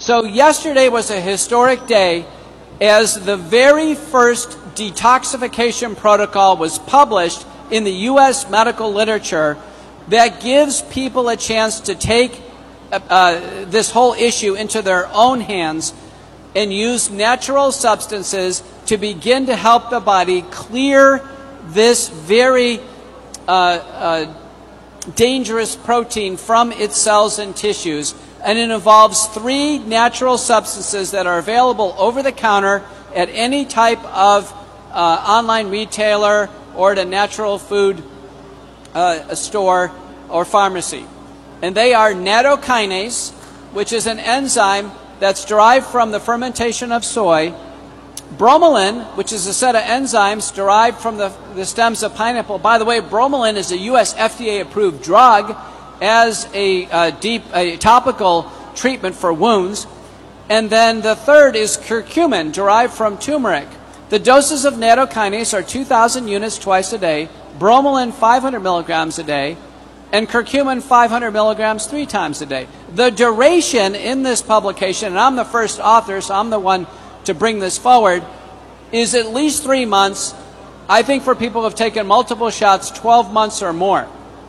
So yesterday was a historic day as the very first detoxification protocol was published in the U.S. medical literature that gives people a chance to take this whole issue into their own hands and use natural substances to begin to help the body clear this very dangerous protein from its cells and tissues. And it involves 3 natural substances that are available over the counter at any type of online retailer or at a natural food store or pharmacy. And they are nattokinase, which is an enzyme that's derived from the fermentation of soy, bromelain, which is a set of enzymes derived from the stems of pineapple. By the way, bromelain is a U.S. FDA-approved drug as a topical treatment for wounds. And then the third is curcumin, derived from turmeric. The doses of nattokinase are 2,000 units twice a day, bromelain 500 milligrams a day, and curcumin 500 milligrams 3 times a day. The duration in this publication, and I'm the first author, so I'm the one to bring this forward, is at least 3 months. I think for people who have taken multiple shots, 12 months or more.